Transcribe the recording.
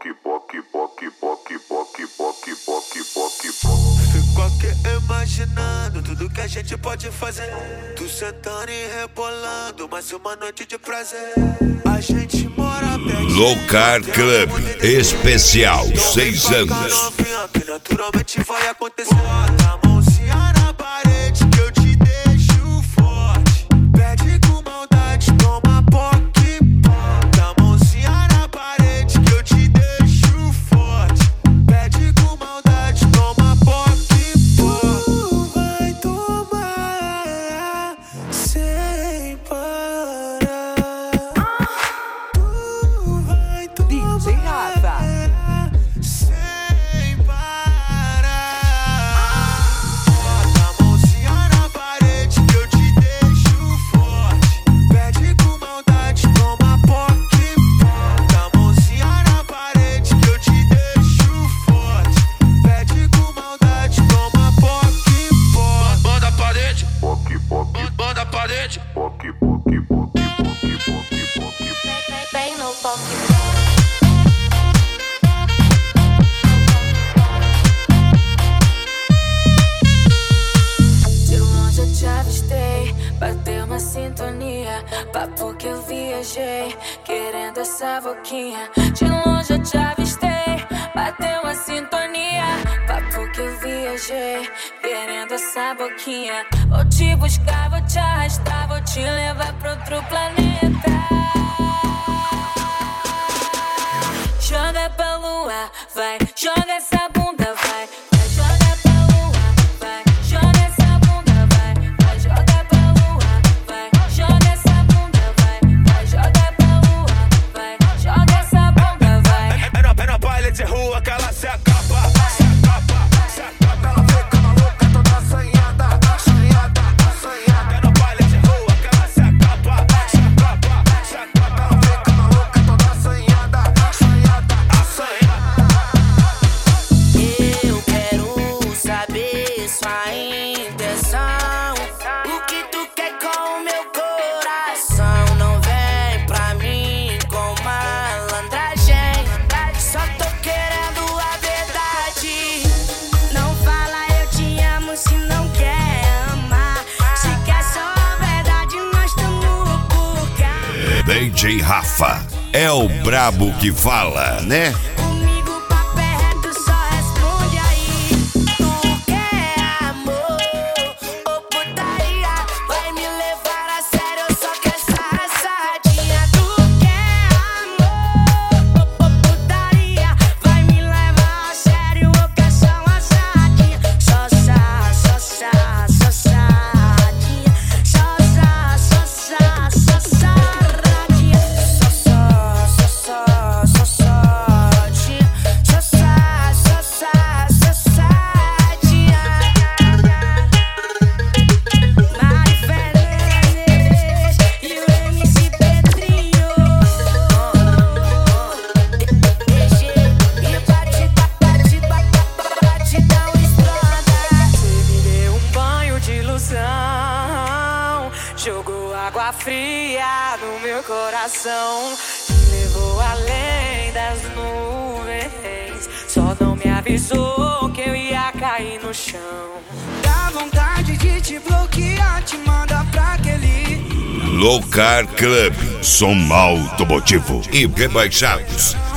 Fico aqui imaginando tudo que a gente pode fazer. Tu sentando e rebolando, mais uma noite de prazer. A gente mora perto. Locar Club Especial 6 anos. Que naturalmente vai acontecer. Bota a mãozinha na parede que eu te deixo forte. Pede com maldade, toma poque. Bota a mãozinha na parede que eu te deixo forte. Pede com maldade, toma poque. Tu vai tomar sem parar. Tu vai tomar DJ Rafa. sem parar. Bota a mãozinha na parede que eu te deixo forte. Pede com maldade, toma poque. Bota a mãozinha na parede que eu te deixo forte. Pede com maldade, toma poque. Banda a parede, banda a parede. Bem no toque. De longe eu te avistei, bateu uma sintonia. Papo que eu viajei, querendo essa boquinha. De longe eu te avistei, bateu uma sintonia. Papo que eu viajei, querendo essa boquinha. Vou te buscar, vou te arrastar, vou te levar pra outro planeta. Joga pra lua, vai, joga essa bunda, vai. Vai, joga pra lua, vai, joga essa bunda, vai. Vai, joga pra lua, vai, joga essa bunda, vai. Vai, joga pra lua, vai, joga essa bunda, vai. É no baile de rua que ela se acaba, se acaba, se acaba. Ela fica maluca, toda assanhada, assanhada, assanhada. É no baile de rua que ela se acaba, se acaba, se acaba. Ela fica maluca, toda assanhada, assanhada, assanhada. Eu quero saber sua intenção. O que tu quer com o meu coração? Não vem pra mim com malandragem. Só tô querendo a verdade. Não fala eu te amo se não quer amar. Se quer só a verdade, nós tamo por cá. DJ Rafa é o brabo que fala, né? Comigo papo é reto, só responde aí. Tu quer amor ou putaria? Vai me levar a sério, eu só quero essa sardinha. Tu quer amor ou putaria? Vai me levar a sério, eu quero só uma sardinha. Só sardinha. Só sardinha. E o MC Pedrinho e batidão explode. Você me deu um banho de ilusão, jogou água fria no meu coração, me levou além das nuvens, só não me avisou que eu ia cair no chão. Dá vontade de te bloquear, te manda pra aquele. Locar Club, som automotivo e rebaixados.